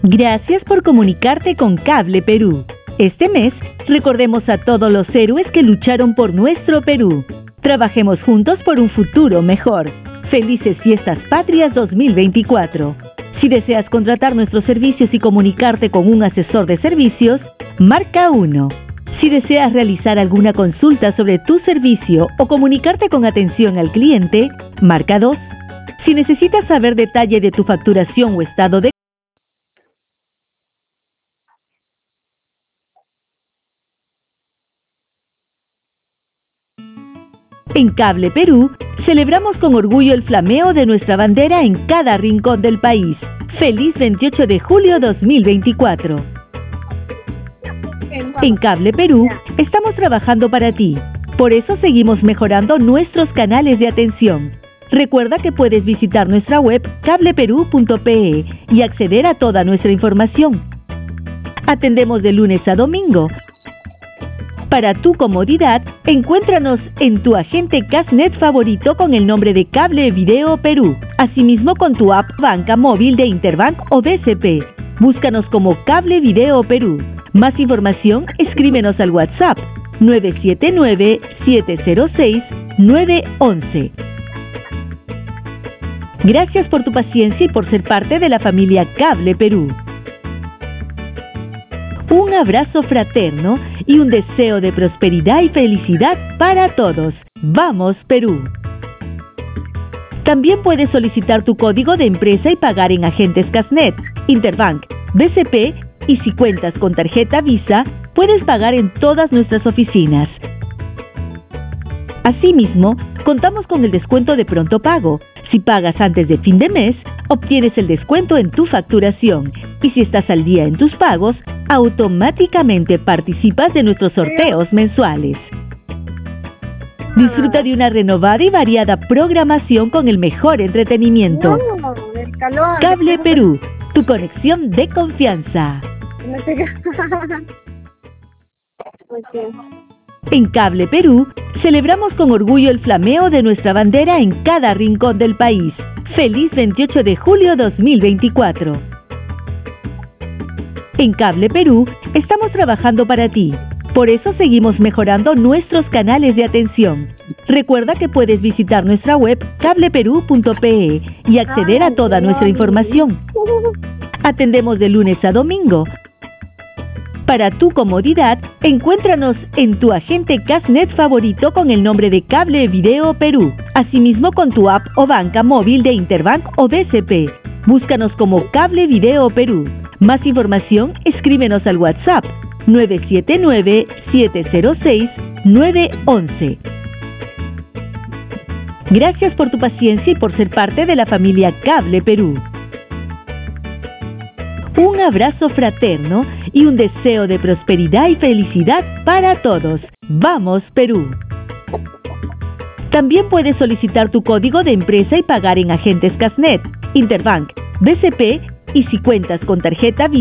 Gracias por comunicarte con Cable Perú. Este mes, recordemos a todos los héroes que lucharon por nuestro Perú. Trabajemos juntos por un futuro mejor. Felices Fiestas Patrias 2024. Si deseas contratar nuestros servicios y comunicarte con un asesor de servicios, marca 1. Si deseas realizar alguna consulta sobre tu servicio o comunicarte con atención al cliente, marca 2. Si necesitas saber detalle de tu facturación o estado de En Cable Perú, celebramos con orgullo el flameo de nuestra bandera en cada rincón del país. ¡Feliz 28 de julio 2024! En Cable Perú, estamos trabajando para ti. Por eso seguimos mejorando nuestros canales de atención. Recuerda que puedes visitar nuestra web cableperú.pe y acceder a toda nuestra información. Atendemos de lunes a domingo. Para tu comodidad, encuéntranos en tu agente Cashnet favorito con el nombre de Cable Video Perú. Asimismo con tu app banca móvil de Interbank o BCP. Búscanos como Cable Video Perú. Más información, escríbenos al WhatsApp 979-706-911. Gracias por tu paciencia y por ser parte de la familia Cable Perú. Un abrazo fraterno y un deseo de prosperidad y felicidad para todos. ¡Vamos, Perú! También puedes solicitar tu código de empresa y pagar en agentes Cashnet, Interbank, BCP y si cuentas con tarjeta Visa, puedes pagar en todas nuestras oficinas. Asimismo, contamos con el descuento de pronto pago. Si pagas antes de fin de mes, obtienes el descuento en tu facturación. Y si estás al día en tus pagos, automáticamente participas de nuestros sorteos mensuales. Disfruta de una renovada y variada programación con el mejor entretenimiento. Cable Perú, tu conexión de confianza. En Cable Perú, celebramos con orgullo el flameo de nuestra bandera en cada rincón del país. ¡Feliz 28 de julio 2024! En Cable Perú, estamos trabajando para ti. Por eso seguimos mejorando nuestros canales de atención. Recuerda que puedes visitar nuestra web cableperú.pe y acceder a toda nuestra información. Atendemos de lunes a domingo. Para tu comodidad, encuéntranos en tu agente Cashnet favorito con el nombre de Cable Video Perú. Asimismo con tu app o banca móvil de Interbank o BCP. Búscanos como Cable Video Perú. Más información, escríbenos al WhatsApp 979-706-911. Gracias por tu paciencia y por ser parte de la familia Cable Perú. Un abrazo fraterno y un deseo de prosperidad y felicidad para todos. ¡Vamos, Perú! También puedes solicitar tu código de empresa y pagar en agentes Cashnet, Interbank, BCP y si cuentas con tarjeta Visa,